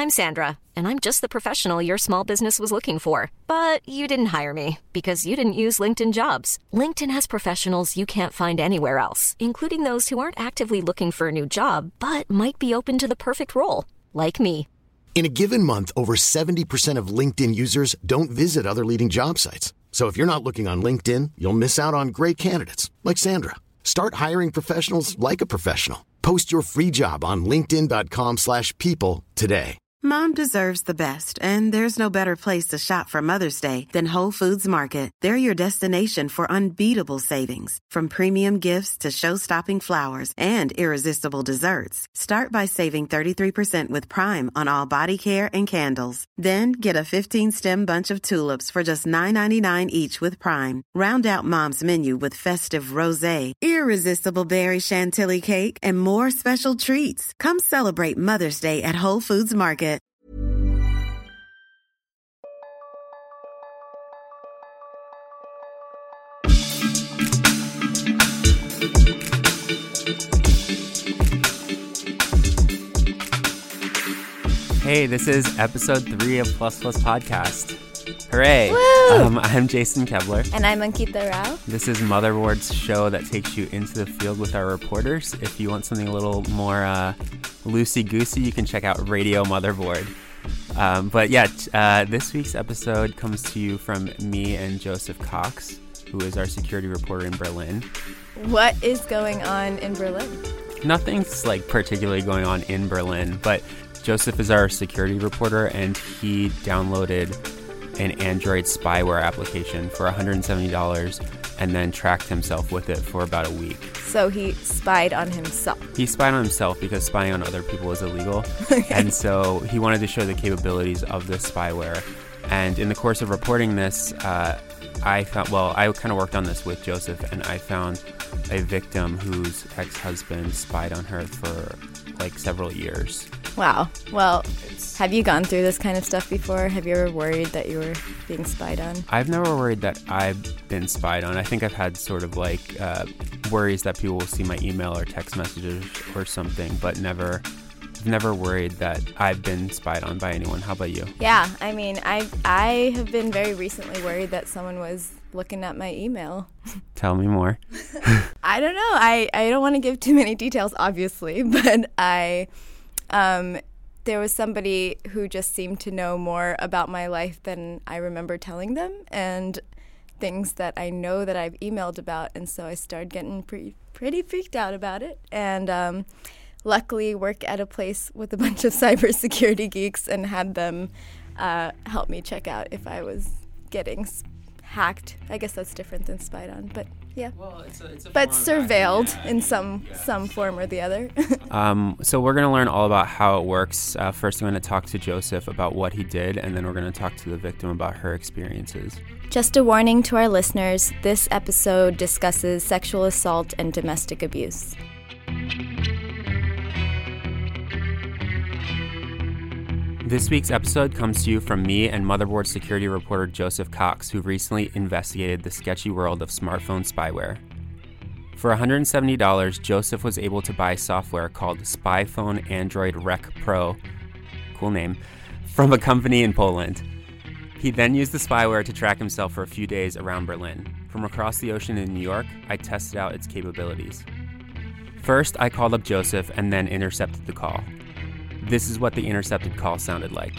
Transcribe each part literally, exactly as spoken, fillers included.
I'm Sandra, and I'm just the professional your small business was looking for. But you didn't hire me because you didn't use LinkedIn Jobs. LinkedIn has professionals you can't find anywhere else, including those who aren't actively looking for a new job, but might be open to the perfect role, like me. In a given month, over seventy percent of LinkedIn users don't visit other leading job sites. So if you're not looking on LinkedIn, you'll miss out on great candidates like Sandra. Start hiring professionals like a professional. Post your free job on linkedin dot com slash people today. Mom deserves the best, and there's no better place to shop for Mother's Day than Whole Foods Market. They're your destination for unbeatable savings, from premium gifts to show-stopping flowers and irresistible desserts. Start by saving thirty-three percent with Prime on all body care and candles. Then get a fifteen-stem bunch of tulips for just nine ninety-nine each with Prime. Round out Mom's menu with festive rosé, irresistible berry chantilly cake, and more special treats. Come celebrate Mother's Day at Whole Foods Market. Hey, this is episode three of Plus Plus Podcast. Hooray! Um, I'm Jason Kevler. And I'm Ankita Rao. This is Motherboard's show that takes you into the field with our reporters. If you want something a little more uh, loosey-goosey, you can check out Radio Motherboard. Um, but yeah, uh, this week's episode comes to you from me and Joseph Cox, who is our security reporter in Berlin. What is going on in Berlin? Nothing's like particularly going on in Berlin, but Joseph is our security reporter, and he downloaded an Android spyware application for one hundred seventy dollars and then tracked himself with it for about a week. So he spied on himself. He spied on himself because spying on other people is illegal. Okay. And so he wanted to show the capabilities of this spyware. And in the course of reporting this, uh, I found, well, I kind of worked on this with Joseph, and I found a victim whose ex-husband spied on her for like several years. Wow. Well, have you gone through this kind of stuff before? Have you ever worried that you were being spied on? I've never worried that I've been spied on. I think I've had sort of like uh, worries that people will see my email or text messages or something, but never, I've never worried that I've been spied on by anyone. How about you? Yeah, I mean, I I have been very recently worried that someone was looking at my email. Tell me more. I don't know. I, I don't want to give too many details, obviously, but I... Um, there was somebody who just seemed to know more about my life than I remember telling them, and things that I know that I've emailed about, and so I started getting pretty pretty freaked out about it. And um, luckily work at a place with a bunch of cybersecurity geeks and had them uh, help me check out if I was getting s- hacked. I guess that's different than spied on, but yeah. Well, it's a, it's a but surveilled yeah. in some yeah. some form or the other. um, so we're going to learn all about how it works. Uh, first, I'm going to talk to Joseph about what he did, and then we're going to talk to the victim about her experiences. Just a warning to our listeners, this episode discusses sexual assault and domestic abuse. This week's episode comes to you from me and Motherboard security reporter Joseph Cox, who recently investigated the sketchy world of smartphone spyware. For one hundred seventy dollars, Joseph was able to buy software called SpyPhone Android Rec Pro, cool name, from a company in Poland. He then used the spyware to track himself for a few days around Berlin. From across the ocean in New York, I tested out its capabilities. First, I called up Joseph and then intercepted the call. This is what the intercepted call sounded like.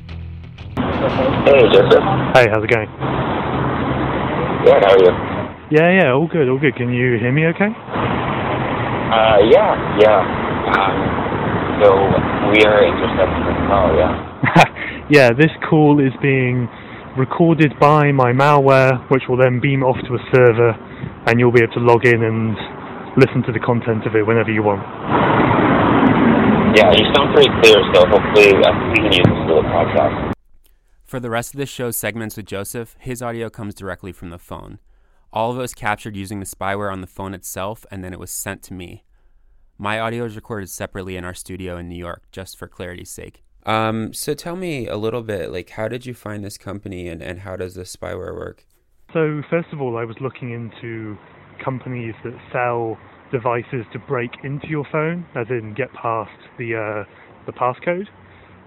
Hey, Joseph. Hey, how's it going? Good, how are you? Yeah, yeah, all good, all good. Can you hear me okay? Uh, yeah, yeah. Um, so we are intercepting the call, yeah? Yeah, this call is being recorded by my malware, which will then beam off to a server, and you'll be able to log in and listen to the content of it whenever you want. Yeah, you sound pretty clear, so hopefully uh, we can use this for the podcast. For the rest of this show's segments with Joseph, his audio comes directly from the phone. All of it was captured using the spyware on the phone itself, and then it was sent to me. My audio is recorded separately in our studio in New York, just for clarity's sake. Um, so tell me a little bit, like, how did you find this company, and, and how does this spyware work? So, first of all, I was looking into companies that sell devices to break into your phone, as in get past the uh, the passcode.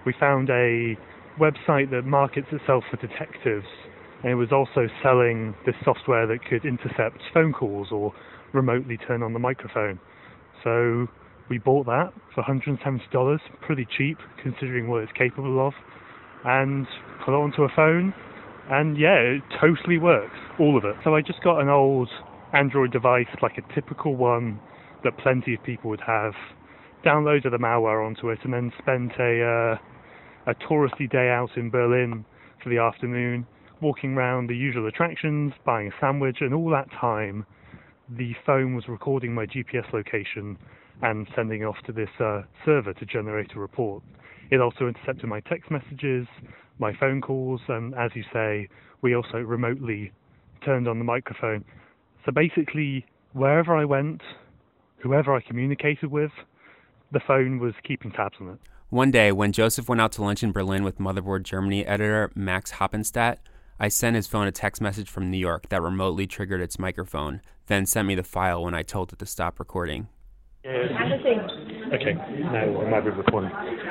we found a website that markets itself for detectives, and it was also selling this software that could intercept phone calls or remotely turn on the microphone. So we bought that for one hundred seventy dollars, pretty cheap considering what it's capable of, and put it onto a phone, and yeah, it totally works, all of it. So I just got an old Android device, like a typical one that plenty of people would have, downloaded the malware onto it, and then spent a uh, a touristy day out in Berlin for the afternoon, walking around the usual attractions, buying a sandwich, and all that time the phone was recording my G P S location and sending off to this uh, server to generate a report. It also intercepted my text messages, my phone calls, and as you say, we also remotely turned on the microphone. So basically, wherever I went, whoever I communicated with, the phone was keeping tabs on it. One day, when Joseph went out to lunch in Berlin with Motherboard Germany editor Max Hoppenstadt, I sent his phone a text message from New York that remotely triggered its microphone, then sent me the file when I told it to stop recording. Yeah. Okay, now it might be recording.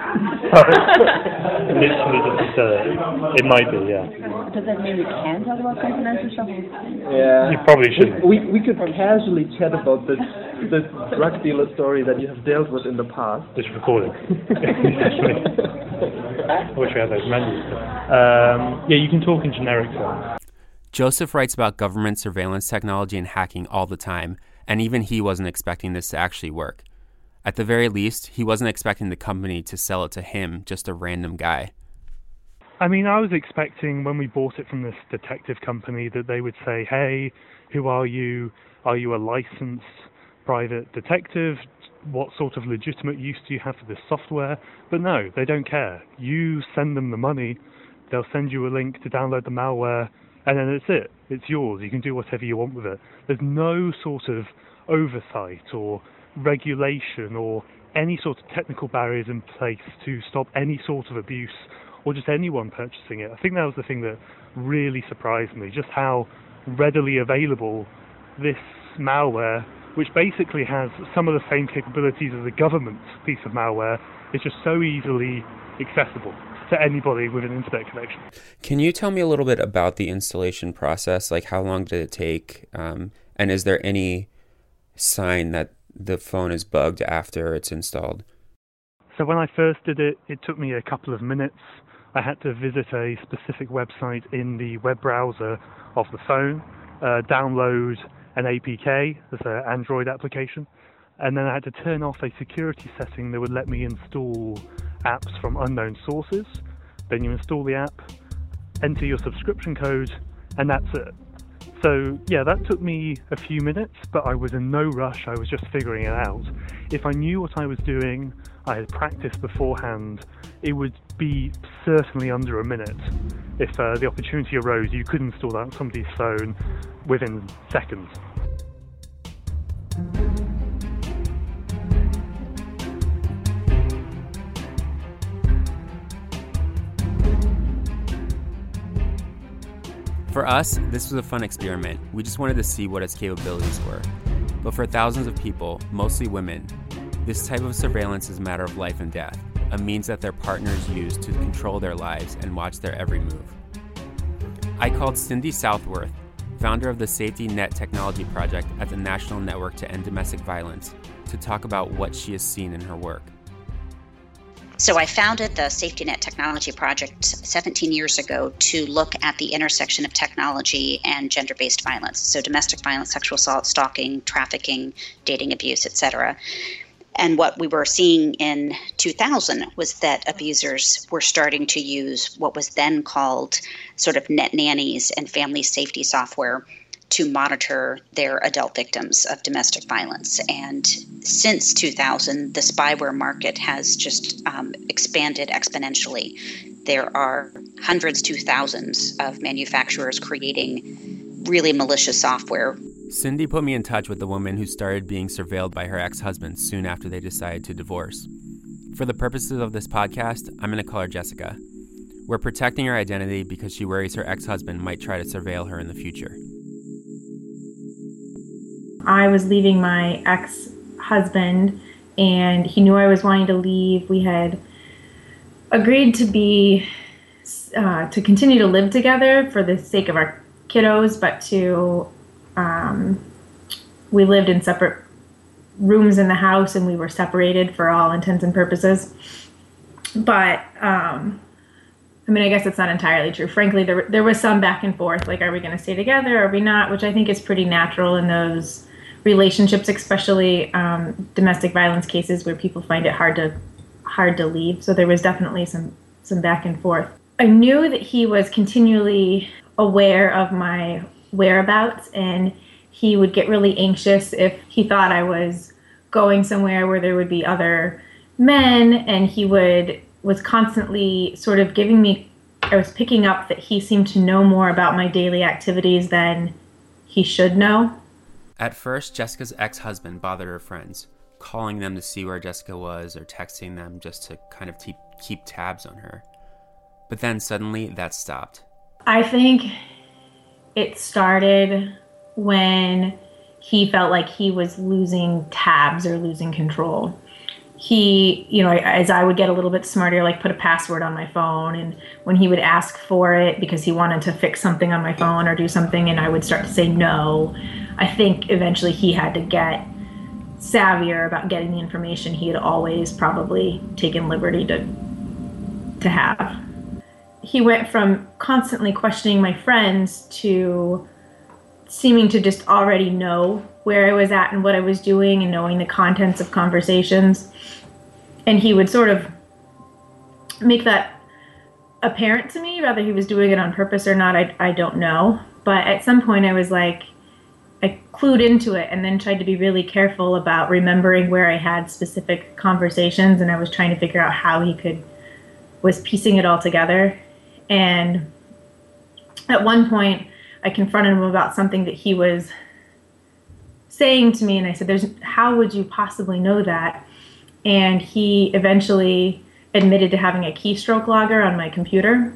Literally just, uh, it might be, yeah. Does that mean we can talk about confidential stuff? Yeah. You probably shouldn't. We, we, we could casually chat about the, the drug dealer story that you have dealt with in the past. It's recording. I wish we had those menus. Um, yeah, you can talk in generic terms. Joseph writes about government surveillance technology and hacking all the time, and even he wasn't expecting this to actually work. At the very least, he wasn't expecting the company to sell it to him, just a random guy. I mean, I was expecting when we bought it from this detective company that they would say, hey, who are you? Are you a licensed private detective? What sort of legitimate use do you have for this software? But no, they don't care. You send them the money, they'll send you a link to download the malware, and then it's it. It's yours. You can do whatever you want with it. There's no sort of oversight or regulation or any sort of technical barriers in place to stop any sort of abuse or just anyone purchasing it. I think that was the thing that really surprised me, just how readily available this malware, which basically has some of the same capabilities as a government piece of malware, is just so easily accessible to anybody with an internet connection. Can you tell me a little bit about the installation process? Like, how long did it take? Um, and is there any sign that the phone is bugged after it's installed? So when I first did it, it took me a couple of minutes. I had to visit a specific website in the web browser of the phone, uh, download an A P K, that's an Android application, and then I had to turn off a security setting that would let me install apps from unknown sources. Then you install the app, enter your subscription code, and that's it. So yeah, that took me a few minutes, but I was in no rush. I was just figuring it out. If I knew what I was doing, I had practiced beforehand, it would be certainly under a minute. If uh, the opportunity arose, you could install that on somebody's phone within seconds. For us, this was a fun experiment. We just wanted to see what its capabilities were. But for thousands of people, mostly women, this type of surveillance is a matter of life and death, a means that their partners use to control their lives and watch their every move. I called Cindy Southworth, founder of the Safety Net Technology Project at the National Network to End Domestic Violence, to talk about what she has seen in her work. So I founded the Safety Net Technology Project seventeen years ago to look at the intersection of technology and gender-based violence, so domestic violence, sexual assault, stalking, trafficking, dating abuse, et cetera. And what we were seeing in two thousand was that abusers were starting to use what was then called sort of net nannies and family safety software to monitor their adult victims of domestic violence. And since two thousand, the spyware market has just um, expanded exponentially. There are hundreds to thousands of manufacturers creating really malicious software. Cindy put me in touch with the woman who started being surveilled by her ex-husband soon after they decided to divorce. For the purposes of this podcast, I'm going to call her Jessica. We're protecting her identity because she worries her ex-husband might try to surveil her in the future. I was leaving my ex-husband, and he knew I was wanting to leave. We had agreed to be, uh, to continue to live together for the sake of our kiddos, but to, um, we lived in separate rooms in the house and we were separated for all intents and purposes. But, um, I mean, I guess it's not entirely true. Frankly, there there was some back and forth, like, are we going to stay together, are we not, which I think is pretty natural in those relationships, especially um, domestic violence cases where people find it hard to hard to leave. So there was definitely some, some back and forth. I knew that he was continually aware of my whereabouts, and he would get really anxious if he thought I was going somewhere where there would be other men, and he would was constantly sort of giving me, I was picking up that he seemed to know more about my daily activities than he should know. At first, Jessica's ex-husband bothered her friends, calling them to see where Jessica was or texting them just to kind of te- keep tabs on her. But then suddenly that stopped. I think it started when he felt like he was losing tabs or losing control. He, you know, as I would get a little bit smarter, like put a password on my phone, and when he would ask for it because he wanted to fix something on my phone or do something, and I would start to say no, I think eventually he had to get savvier about getting the information he had always probably taken liberty to to have. He went from constantly questioning my friends to seeming to just already know where I was at and what I was doing and knowing the contents of conversations. And he would sort of make that apparent to me, whether he was doing it on purpose or not, I, I don't know. But at some point I was like, I clued into it and then tried to be really careful about remembering where I had specific conversations, and I was trying to figure out how he could, was piecing it all together. And at one point I confronted him about something that he was saying to me, and I said, "There's how would you possibly know that?" And he eventually admitted to having a keystroke logger on my computer.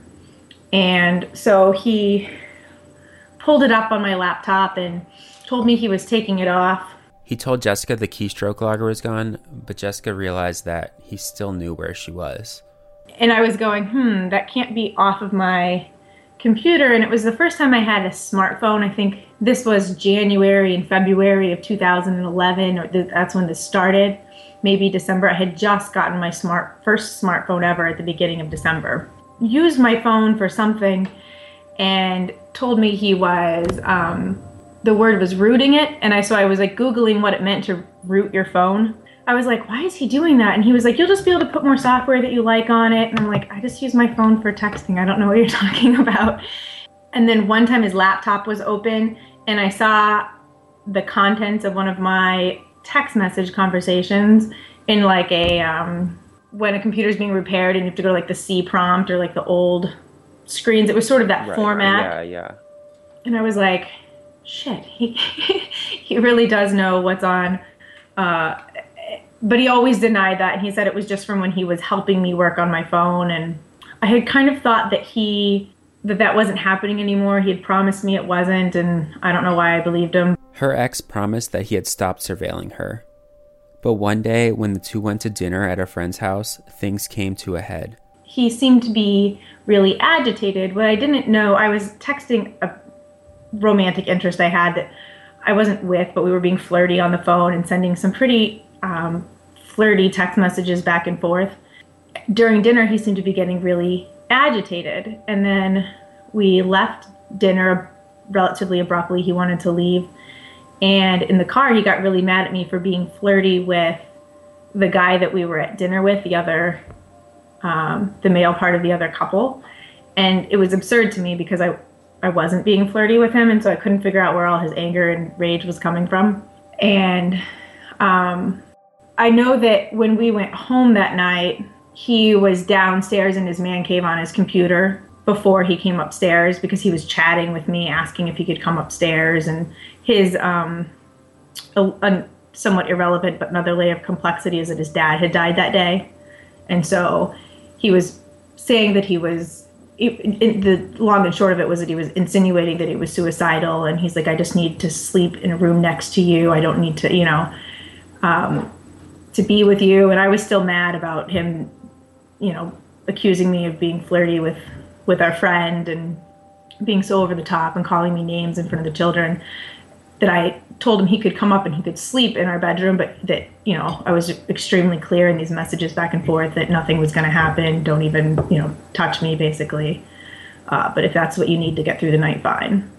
And so he pulled it up on my laptop and told me he was taking it off. He told Jessica the keystroke logger was gone, but Jessica realized that he still knew where she was. And I was going, hmm, that can't be off of my computer. And it was the first time I had a smartphone. I think this was January and February of two thousand eleven, or th- that's when this started. Maybe December. I had just gotten my smart first smartphone ever at the beginning of December. Used my phone for something and told me he was, um, the word was rooting it. And I so I was like Googling what it meant to root your phone. I was like, why is he doing that? And he was like, you'll just be able to put more software that you like on it. And I'm like, I just use my phone for texting. I don't know what you're talking about. And then one time his laptop was open and I saw the contents of one of my text message conversations in like a, um, when a computer's being repaired and you have to go to like the C prompt or like the old screens. It was sort of that right, format. Yeah, yeah. And I was like, shit, he, he really does know what's on, uh, but he always denied that, and he said it was just from when he was helping me work on my phone. And I had kind of thought that he that that wasn't happening anymore. He had promised me it wasn't, and I don't know why I believed him. Her ex promised that he had stopped surveilling her. But one day, when the two went to dinner at a friend's house, things came to a head. He seemed to be really agitated. What I didn't know, I was texting a romantic interest I had that I wasn't with, but we were being flirty on the phone and sending some pretty Um, flirty text messages back and forth. During dinner, he seemed to be getting really agitated. And then we left dinner relatively abruptly. He wanted to leave. And in the car, he got really mad at me for being flirty with the guy that we were at dinner with, the other, um, the male part of the other couple. And it was absurd to me because I, I wasn't being flirty with him. And so I couldn't figure out where all his anger and rage was coming from. And um, I know that when we went home that night, he was downstairs in his man cave on his computer before he came upstairs because he was chatting with me, asking if he could come upstairs. And his um, a, a somewhat irrelevant but another layer of complexity is that his dad had died that day. And so he was saying that he was, it, it, the long and short of it was that he was insinuating that he was suicidal. And he's like, I just need to sleep in a room next to you. I don't need to, you know, um, to be with you. And I was still mad about him, you know, accusing me of being flirty with, with our friend and being so over the top and calling me names in front of the children, that I told him he could come up and he could sleep in our bedroom, but that, you know, I was extremely clear in these messages back and forth that nothing was going to happen. Don't even, you know, touch me, basically. Uh, but if that's what you need to get through the night, fine.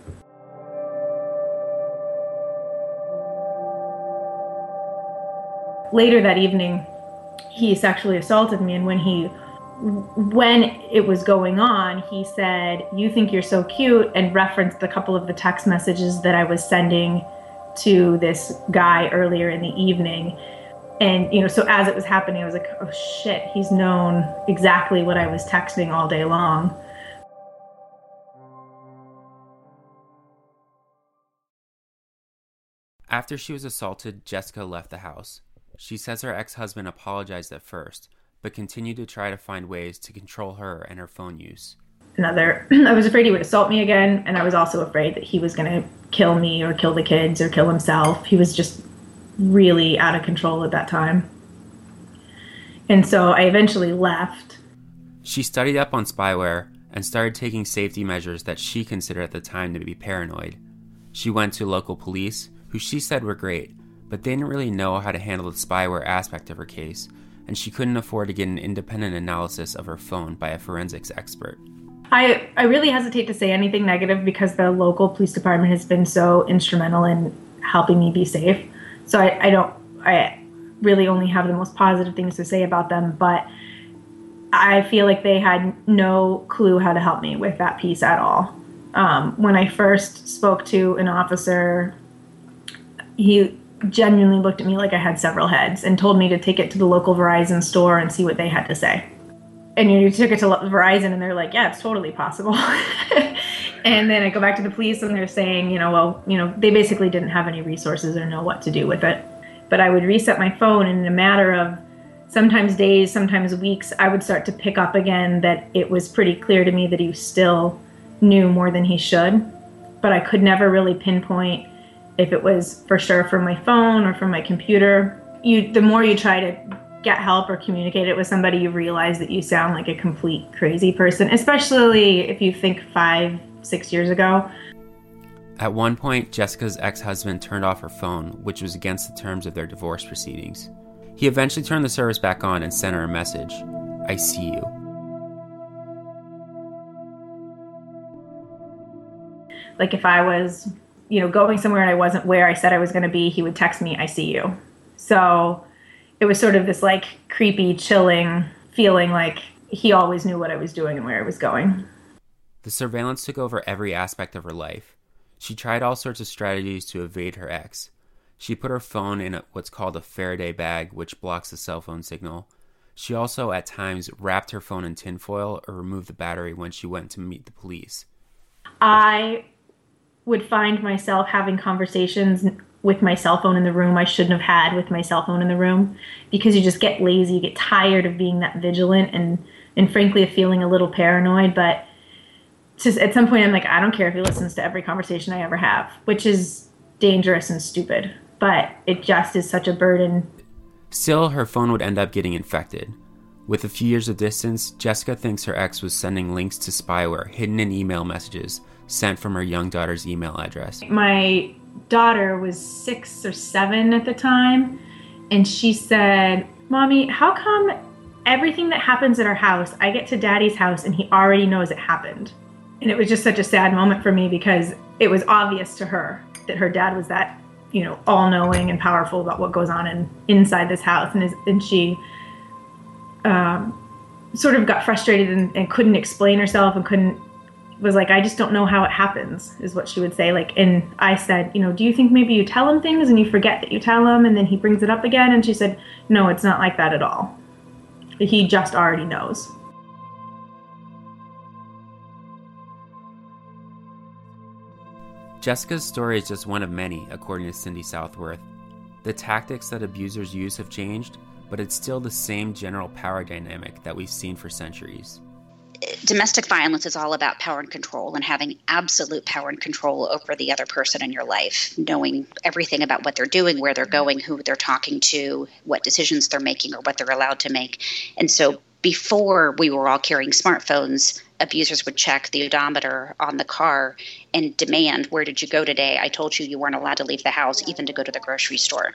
Later that evening, he sexually assaulted me, and when he, when it was going on, he said, "You think you're so cute," and referenced a couple of the text messages that I was sending to this guy earlier in the evening. And, you know, so as it was happening, I was like, oh shit, he's known exactly what I was texting all day long. After she was assaulted, Jessica left the house. She says her ex-husband apologized at first, but continued to try to find ways to control her and her phone use. Another, I was afraid he would assault me again, and I was also afraid that he was going to kill me or kill the kids or kill himself. He was just really out of control at that time. And so I eventually left. She studied up on spyware and started taking safety measures that she considered at the time to be paranoid. She went to local police, who she said were great, but they didn't really know how to handle the spyware aspect of her case, and she couldn't afford to get an independent analysis of her phone by a forensics expert. I, I really hesitate to say anything negative because the local police department has been so instrumental in helping me be safe. So I, I don't, I really only have the most positive things to say about them, but I feel like they had no clue how to help me with that piece at all. Um, when I first spoke to an officer, he genuinely looked at me like I had several heads and told me to take it to the local Verizon store and see what they had to say. And you took it to Verizon and they're like, yeah, it's totally possible. And then I go back to the police and they're saying, you know, well, you know, they basically didn't have any resources or know what to do with it. But I would reset my phone, and in a matter of sometimes days, sometimes weeks, I would start to pick up again that it was pretty clear to me that he still knew more than he should. But I could never really pinpoint if it was for sure from my phone or from my computer. You, the more you try to get help or communicate it with somebody, you realize that you sound like a complete crazy person, especially if you think five, six years ago. At one point, Jessica's ex-husband turned off her phone, which was against the terms of their divorce proceedings. He eventually turned the service back on and sent her a message, "I see you." Like if I was, you know, going somewhere and I wasn't where I said I was going to be, he would text me, "I see you." So it was sort of this like creepy, chilling feeling like he always knew what I was doing and where I was going. The surveillance took over every aspect of her life. She tried all sorts of strategies to evade her ex. She put her phone in a, what's called a Faraday bag, which blocks the cell phone signal. She also, at times, wrapped her phone in tinfoil or removed the battery when she went to meet the police. I would find myself having conversations with my cell phone in the room I shouldn't have had with my cell phone in the room, because you just get lazy, you get tired of being that vigilant and, and frankly, of feeling a little paranoid. But just at some point, I'm like, I don't care if he listens to every conversation I ever have, which is dangerous and stupid, but it just is such a burden. Still, her phone would end up getting infected. With a few years of distance, Jessica thinks her ex was sending links to spyware hidden in email messages sent from her young daughter's email address. My daughter was six or seven at the time, and she said, "Mommy, how come everything that happens at our house, I get to Daddy's house and he already knows it happened?" And it was just such a sad moment for me because it was obvious to her that her dad was that, you know, all-knowing and powerful about what goes on in, inside this house. And, his, and she um, sort of got frustrated and, and couldn't explain herself and couldn't, was like, "I just don't know how it happens," is what she would say. Like, and I said, you know, "Do you think maybe you tell him things and you forget that you tell him and then he brings it up again?" And she said, "No, it's not like that at all. He just already knows." Jessica's story is just one of many, according to Cindy Southworth. The tactics that abusers use have changed, but it's still the same general power dynamic that we've seen for centuries. Domestic violence is all about power and control, and having absolute power and control over the other person in your life, knowing everything about what they're doing, where they're going, who they're talking to, what decisions they're making, or what they're allowed to make. And so before we were all carrying smartphones, abusers would check the odometer on the car and demand, where did you go today? I told you you weren't allowed to leave the house, even to go to the grocery store.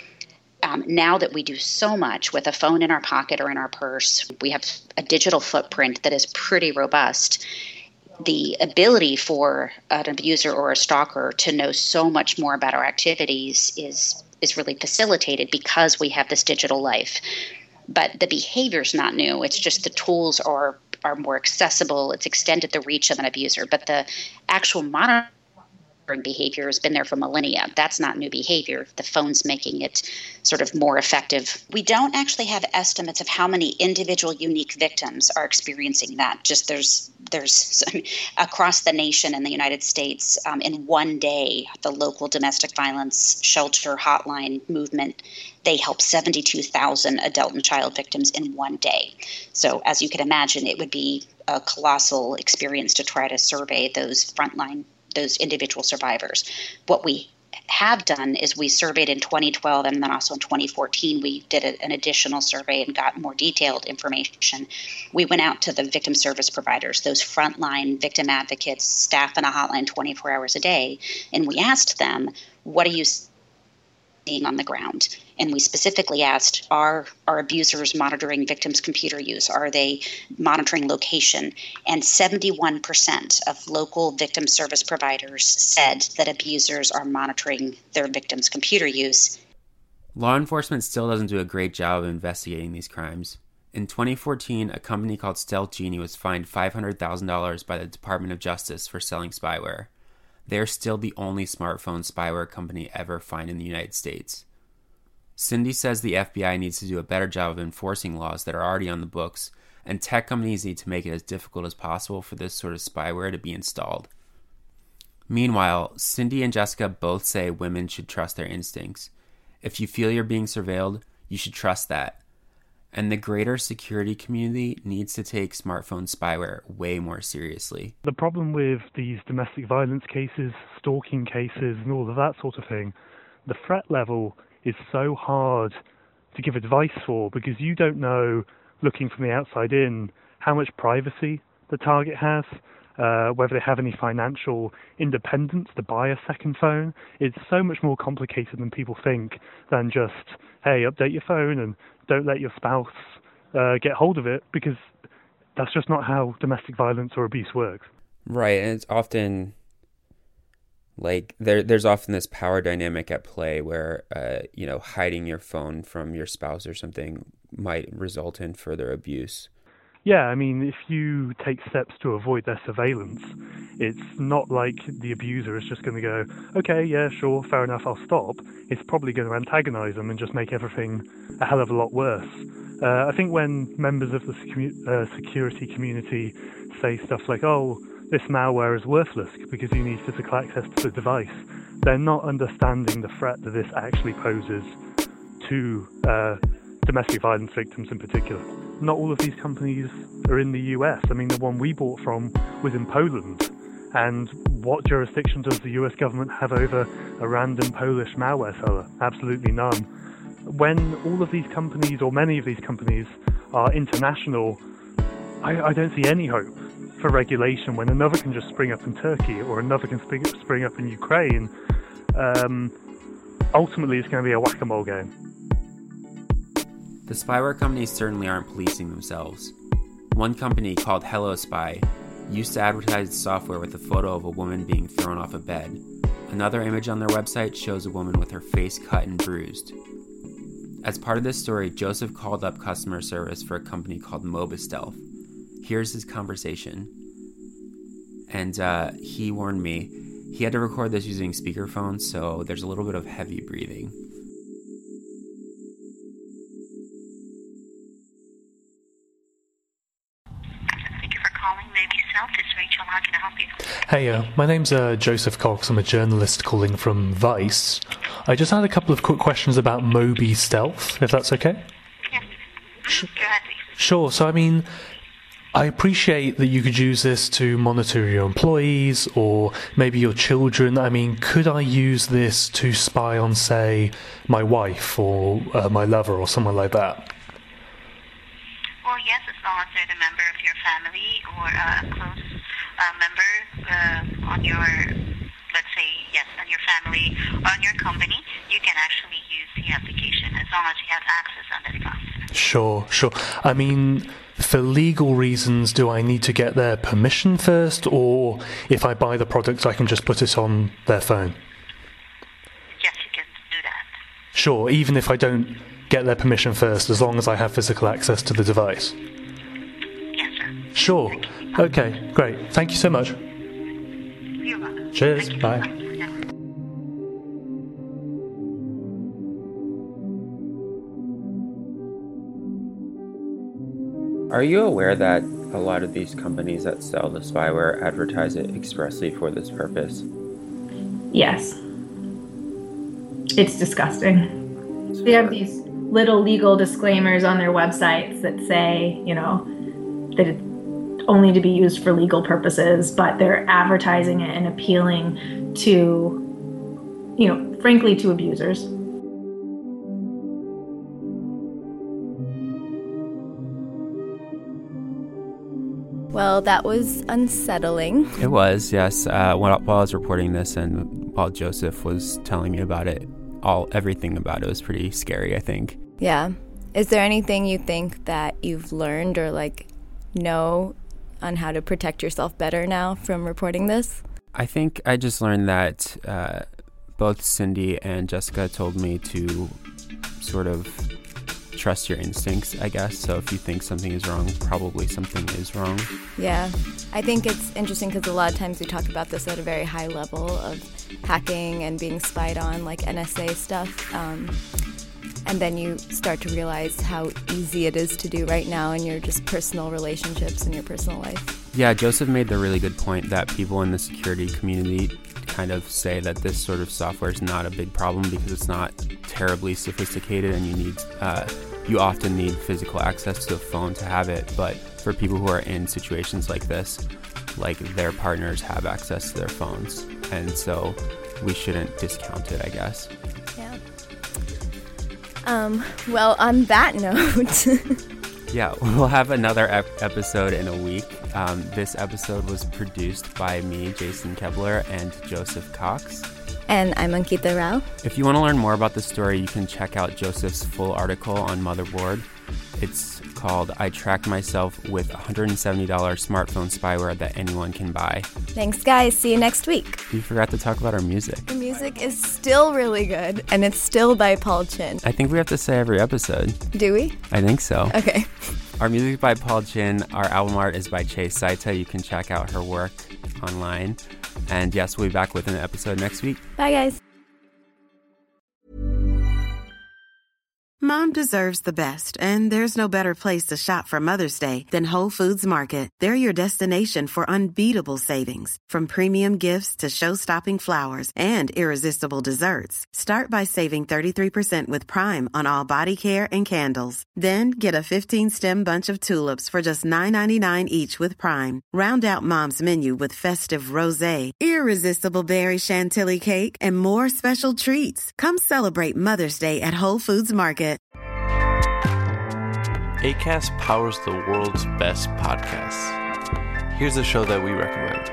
Um, now that we do so much with a phone in our pocket or in our purse, we have a digital footprint that is pretty robust. The ability for an abuser or a stalker to know so much more about our activities is is really facilitated because we have this digital life. But the behavior is not new. It's just the tools are are more accessible. It's extended the reach of an abuser. But the actual monitoring behavior has been there for millennia. That's not new behavior. The phone's making it sort of more effective. We don't actually have estimates of how many individual unique victims are experiencing that. Just there's there's across the nation in the United States, um, in one day, the local domestic violence shelter hotline movement, they help seventy-two thousand adult and child victims in one day. So as you can imagine, it would be a colossal experience to try to survey those frontline those individual survivors. What we have done is we surveyed in twenty twelve, and then also in twenty fourteen, we did a, an additional survey and got more detailed information. We went out to the victim service providers, those frontline victim advocates, staff in a hotline twenty-four hours a day, and we asked them, what are you seeing on the ground? And we specifically asked, are, are abusers monitoring victims' computer use? Are they monitoring location? And seventy-one percent of local victim service providers said that abusers are monitoring their victims' computer use. Law enforcement still doesn't do a great job of investigating these crimes. In twenty fourteen, a company called Stealth Genie was fined five hundred thousand dollars by the Department of Justice for selling spyware. They're still the only smartphone spyware company ever fined in the United States. Cindy says the F B I needs to do a better job of enforcing laws that are already on the books, and tech companies need to make it as difficult as possible for this sort of spyware to be installed. Meanwhile, Cindy and Jessica both say women should trust their instincts. If you feel you're being surveilled, you should trust that. And the greater security community needs to take smartphone spyware way more seriously. The problem with these domestic violence cases, stalking cases, and all of that sort of thing, the threat level is so hard to give advice for, because you don't know, looking from the outside in, how much privacy the target has, uh, whether they have any financial independence to buy a second phone. It's so much more complicated than people think than just, hey, update your phone and don't let your spouse uh, get hold of it, because that's just not how domestic violence or abuse works. Right, and it's often... Like, there, there's often this power dynamic at play where, uh, you know, hiding your phone from your spouse or something might result in further abuse. Yeah, I mean, if you take steps to avoid their surveillance, it's not like the abuser is just going to go, okay, yeah, sure, fair enough, I'll stop. It's probably going to antagonize them and just make everything a hell of a lot worse. Uh, I think when members of the secu- uh, security community say stuff like, oh, this malware is worthless because you need physical access to the device, they're not understanding the threat that this actually poses to uh, domestic violence victims in particular. Not all of these companies are in the U S. I mean, the one we bought from was in Poland. And what jurisdiction does the U S government have over a random Polish malware seller? Absolutely none. When all of these companies, or many of these companies, are international, I, I don't see any hope for regulation when another can just spring up in Turkey or another can spring, spring up in Ukraine. Um, ultimately, it's going to be a whack-a-mole game. The spyware companies certainly aren't policing themselves. One company, called Hello Spy, used to advertise software with a photo of a woman being thrown off a bed. Another image on their website shows a woman with her face cut and bruised. As part of this story, Joseph called up customer service for a company called Mobistealth. Here's his conversation. And uh, he warned me. He had to record this using speakerphone, so there's a little bit of heavy breathing. Thank you for calling Mobistealth. This is Rachel. How can I help you? Hey, uh, my name's uh, Joseph Cox. I'm a journalist calling from Vice. I just had a couple of quick questions about Mobistealth, if that's okay? Yes. Go ahead, please. Sure. So, I mean, I appreciate that you could use this to monitor your employees or maybe your children. I mean, could I use this to spy on, say, my wife or uh, my lover or someone like that? Well, yes, it's sponsored a member of your family or a close uh, member uh, on your, let's say, yes, on your family or on your company, you can actually use the application as long as you have access on the device. Sure, sure. I mean, for legal reasons, do I need to get their permission first, or if I buy the product, I can just put it on their phone? Yes, you can do that. Sure, even if I don't get their permission first, as long as I have physical access to the device? Yes, sir. Sure. Okay, great. Thank you so much. You're welcome. Cheers. Bye. Are you aware that a lot of these companies that sell the spyware advertise it expressly for this purpose? Yes. It's disgusting. They have these little legal disclaimers on their websites that say, you know, that it's only to be used for legal purposes, but they're advertising it and appealing to, you know, frankly, to abusers. Well, that was unsettling. It was, yes. Uh, while, while I was reporting this and while Joseph was telling me about it, all everything about it was pretty scary, I think. Yeah. Is there anything you think that you've learned or, like, know on how to protect yourself better now from reporting this? I think I just learned that uh, both Cindy and Jessica told me to sort of trust your instincts, I guess. So if you think something is wrong, probably something is wrong. Yeah. I think it's interesting because a lot of times we talk about this at a very high level of hacking and being spied on, like N S A stuff. Um, and then you start to realize how easy it is to do right now in your just personal relationships and your personal life. Yeah, Joseph made the really good point that people in the security community kind of say that this sort of software is not a big problem because it's not terribly sophisticated and you need uh, you often need physical access to a phone to have it. But for people who are in situations like this, like their partners have access to their phones, and so we shouldn't discount it, I guess. Yeah. Um, well, on that note... Yeah, we'll have another ep- episode in a week. Um, this episode was produced by me, Jason Kebler, and Joseph Cox. And I'm Ankita Rao. If you want to learn more about the story, you can check out Joseph's full article on Motherboard. It's called I Tracked Myself with one hundred seventy dollars Smartphone Spyware That Anyone Can Buy. Thanks, guys. See you next week. We forgot to talk about our music. The music is still really good, and it's still by Paul Chin. I think we have to say every episode. Do we? I think so. Okay. Our music is by Paul Chin. Our album art is by Chase Saita. You can check out her work online. And yes, we'll be back with an episode next week. Bye, guys. Mom deserves the best, and there's no better place to shop for Mother's Day than Whole Foods Market. They're your destination for unbeatable savings, from premium gifts to show-stopping flowers and irresistible desserts. Start by saving thirty-three percent with Prime on all body care and candles. Then get a fifteen-stem bunch of tulips for just nine ninety-nine each with Prime. Round out Mom's menu with festive rosé, irresistible berry chantilly cake, and more special treats. Come celebrate Mother's Day at Whole Foods Market. Acast powers the world's best podcasts. Here's a show that we recommend.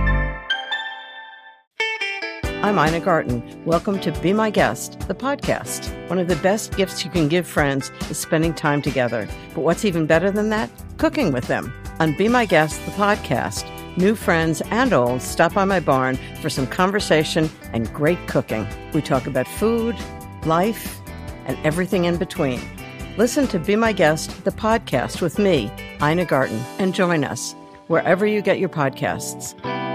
I'm Ina Garten. Welcome to Be My Guest, the podcast. One of the best gifts you can give friends is spending time together. But what's even better than that? Cooking with them. On Be My Guest, the podcast, new friends and old stop by my barn for some conversation and great cooking. We talk about food, life, and everything in between. Listen to Be My Guest, the podcast with me, Ina Garten, and join us wherever you get your podcasts.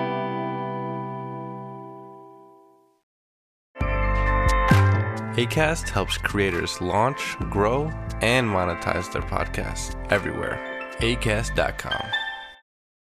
Acast helps creators launch, grow, and monetize their podcasts everywhere. acast dot com.